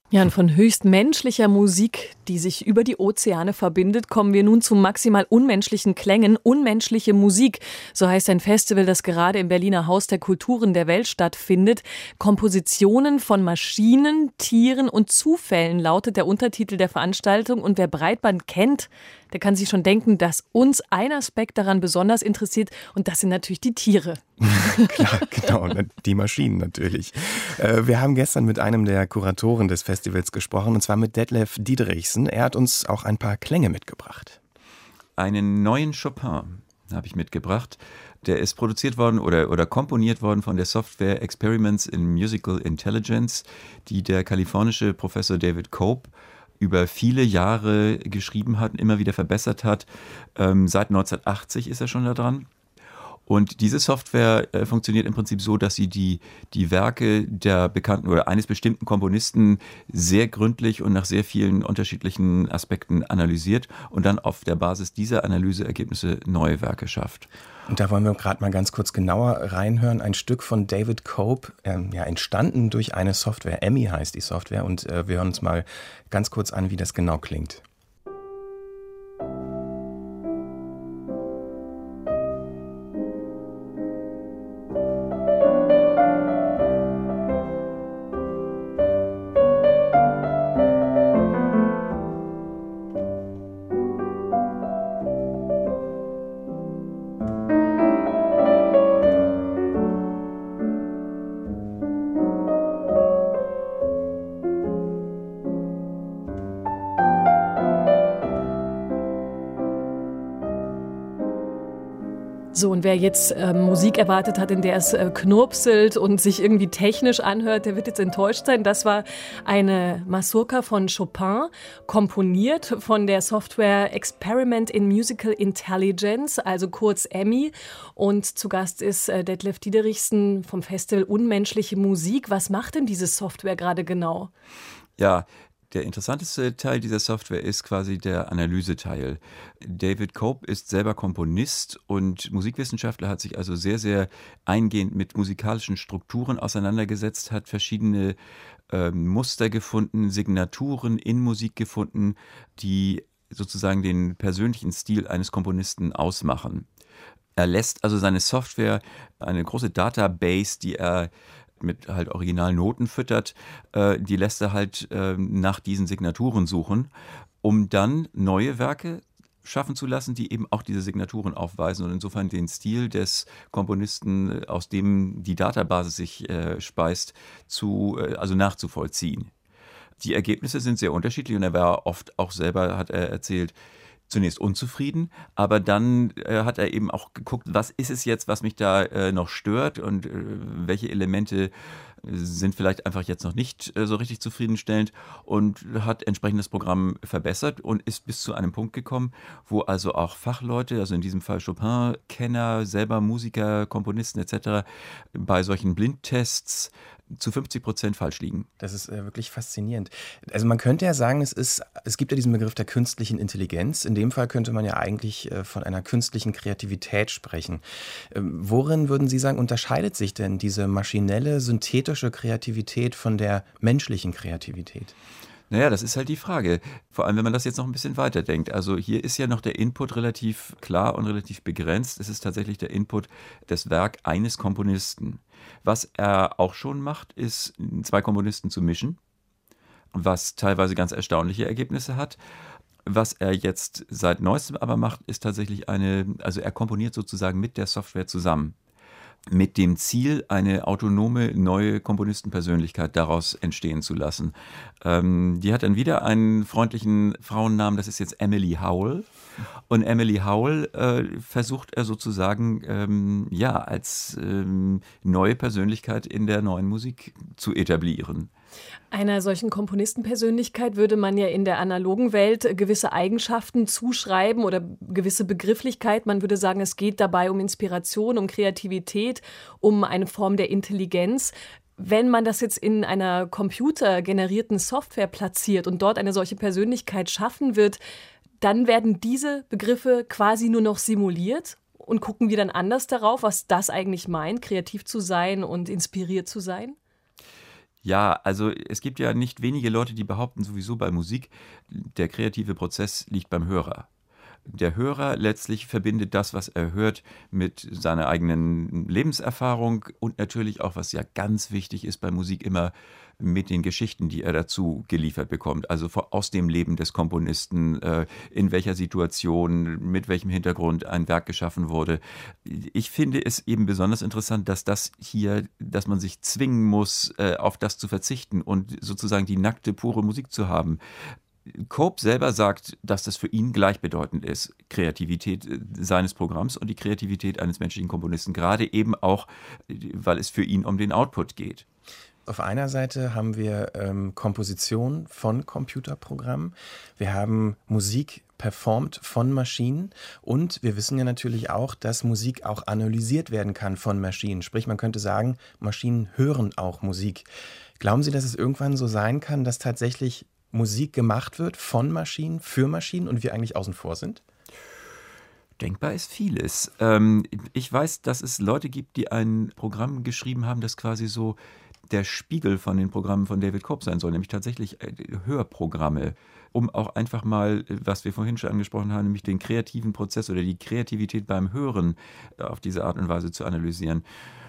Ja, und von höchst menschlicher Musik, die sich über die Ozeane verbindet, kommen wir nun zu maximal unmenschlichen Klängen. Unmenschliche Musik, so heißt ein Festival, das gerade im Berliner Haus der Kulturen der Welt stattfindet. Kompositionen von Maschinen, Tieren und Zufällen lautet der Untertitel der Veranstaltung. Und wer Breitband kennt, der kann sich schon denken, dass uns ein Aspekt daran besonders interessiert. Und das sind natürlich die Tiere. Klar, genau, die Maschinen natürlich. Wir haben gestern mit einem der Kuratoren des Festivals gesprochen, und zwar mit Detlef Diederichsen. Er hat uns auch ein paar Klänge mitgebracht. Einen neuen Chopin habe ich mitgebracht. Der ist produziert worden oder komponiert worden von der Software Experiments in Musical Intelligence, die der kalifornische Professor David Cope über viele Jahre geschrieben hat und immer wieder verbessert hat. Seit 1980 ist er schon da dran. Und diese Software funktioniert im Prinzip so, dass sie die Werke der bekannten oder eines bestimmten Komponisten sehr gründlich und nach sehr vielen unterschiedlichen Aspekten analysiert und dann auf der Basis dieser Analyseergebnisse neue Werke schafft. Und da wollen wir gerade mal ganz kurz genauer reinhören. Ein Stück von David Cope, entstanden durch eine Software. Emmy heißt die Software. Und wir hören uns mal ganz kurz an, wie das genau klingt. So, und wer jetzt Musik erwartet hat, in der es knurpselt und sich irgendwie technisch anhört, der wird jetzt enttäuscht sein. Das war eine Mazurka von Chopin, komponiert von der Software Experiment in Musical Intelligence, also kurz Emmy. Und zu Gast ist Detlef Diederichsen vom Festival Unmenschliche Musik. Was macht denn diese Software gerade genau? Ja, der interessanteste Teil dieser Software ist quasi der Analyseteil. David Cope ist selber Komponist und Musikwissenschaftler, hat sich also sehr, sehr eingehend mit musikalischen Strukturen auseinandergesetzt, hat verschiedene Muster gefunden, Signaturen in Musik gefunden, die sozusagen den persönlichen Stil eines Komponisten ausmachen. Er lässt also seine Software, eine große Database, die er mit halt Originalnoten füttert, die lässt er halt nach diesen Signaturen suchen, um dann neue Werke schaffen zu lassen, die eben auch diese Signaturen aufweisen und insofern den Stil des Komponisten, aus dem die Database sich speist, also nachzuvollziehen. Die Ergebnisse sind sehr unterschiedlich und er war oft auch selber, hat er erzählt, zunächst unzufrieden, aber dann hat er eben auch geguckt, was ist es jetzt, was mich da noch stört und welche Elemente sind vielleicht einfach jetzt noch nicht so richtig zufriedenstellend und hat entsprechend das Programm verbessert und ist bis zu einem Punkt gekommen, wo also auch Fachleute, also in diesem Fall Chopin-Kenner, selber Musiker, Komponisten etc. bei solchen Blindtests zu 50% falsch liegen. Das ist wirklich faszinierend. Also man könnte ja sagen, es gibt ja diesen Begriff der künstlichen Intelligenz. In dem Fall könnte man ja eigentlich von einer künstlichen Kreativität sprechen. Worin, würden Sie sagen, unterscheidet sich denn diese maschinelle, synthetische Kreativität von der menschlichen Kreativität? Naja, das ist halt die Frage. Vor allem, wenn man das jetzt noch ein bisschen weiterdenkt. Also hier ist ja noch der Input relativ klar und relativ begrenzt. Es ist tatsächlich der Input des Werk eines Komponisten. Was er auch schon macht, ist, zwei Komponisten zu mischen, was teilweise ganz erstaunliche Ergebnisse hat. Was er jetzt seit neuestem aber macht, ist tatsächlich also er komponiert sozusagen mit der Software zusammen. Mit dem Ziel, eine autonome, neue Komponistenpersönlichkeit daraus entstehen zu lassen. Die hat dann wieder einen freundlichen Frauennamen, das ist jetzt Emily Howell. Und Emily Howell versucht er sozusagen als neue Persönlichkeit in der neuen Musik zu etablieren. Einer solchen Komponistenpersönlichkeit würde man ja in der analogen Welt gewisse Eigenschaften zuschreiben oder gewisse Begrifflichkeit. Man würde sagen, es geht dabei um Inspiration, um Kreativität, um eine Form der Intelligenz. Wenn man das jetzt in einer computergenerierten Software platziert und dort eine solche Persönlichkeit schaffen wird, dann werden diese Begriffe quasi nur noch simuliert und gucken wir dann anders darauf, was das eigentlich meint, kreativ zu sein und inspiriert zu sein? Ja, also es gibt ja nicht wenige Leute, die behaupten sowieso bei Musik, der kreative Prozess liegt beim Hörer. Der Hörer letztlich verbindet das, was er hört, mit seiner eigenen Lebenserfahrung und natürlich auch, was ja ganz wichtig ist bei Musik, immer mit den Geschichten, die er dazu geliefert bekommt. Also aus dem Leben des Komponisten, in welcher Situation, mit welchem Hintergrund ein Werk geschaffen wurde. Ich finde es eben besonders interessant, dass man sich zwingen muss, auf das zu verzichten und sozusagen die nackte, pure Musik zu haben. Cope selber sagt, dass das für ihn gleichbedeutend ist, Kreativität seines Programms und die Kreativität eines menschlichen Komponisten, gerade eben auch, weil es für ihn um den Output geht. Auf einer Seite haben wir Komposition von Computerprogrammen, wir haben Musik performt von Maschinen und wir wissen ja natürlich auch, dass Musik auch analysiert werden kann von Maschinen. Sprich, man könnte sagen, Maschinen hören auch Musik. Glauben Sie, dass es irgendwann so sein kann, dass tatsächlich Musik gemacht wird von Maschinen, für Maschinen und wir eigentlich außen vor sind? Denkbar ist vieles. Ich weiß, dass es Leute gibt, die ein Programm geschrieben haben, das quasi so der Spiegel von den Programmen von David Cope sein soll, nämlich tatsächlich Hörprogramme, um auch einfach mal, was wir vorhin schon angesprochen haben, nämlich den kreativen Prozess oder die Kreativität beim Hören auf diese Art und Weise zu analysieren.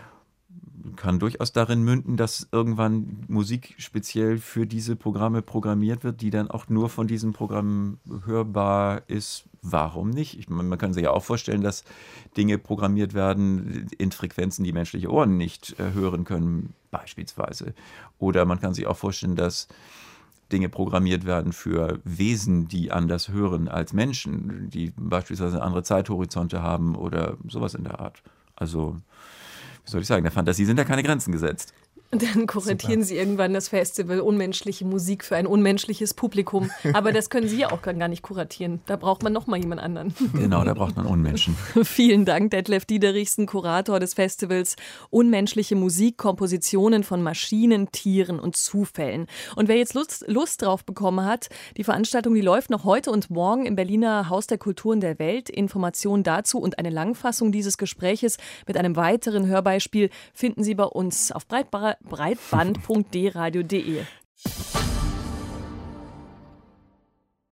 Kann durchaus darin münden, dass irgendwann Musik speziell für diese Programme programmiert wird, die dann auch nur von diesen Programmen hörbar ist. Warum nicht? Ich meine, man kann sich ja auch vorstellen, dass Dinge programmiert werden in Frequenzen, die menschliche Ohren nicht hören können, beispielsweise. Oder man kann sich auch vorstellen, dass Dinge programmiert werden für Wesen, die anders hören als Menschen, die beispielsweise andere Zeithorizonte haben oder sowas in der Art. Also, wie soll ich sagen, der Fantasie sind ja keine Grenzen gesetzt. Und dann kuratieren Sie irgendwann das Festival Unmenschliche Musik für ein unmenschliches Publikum. Aber das können Sie ja auch gar nicht kuratieren. Da braucht man noch mal jemand anderen. Genau, da braucht man Unmenschen. Vielen Dank, Detlef Diederichsen, Kurator des Festivals Unmenschliche Musik, Kompositionen von Maschinen, Tieren und Zufällen. Und wer jetzt Lust drauf bekommen hat, die Veranstaltung, die läuft noch heute und morgen im Berliner Haus der Kulturen der Welt. Informationen dazu und eine Langfassung dieses Gespräches mit einem weiteren Hörbeispiel finden Sie bei uns auf breitband.dradio.de.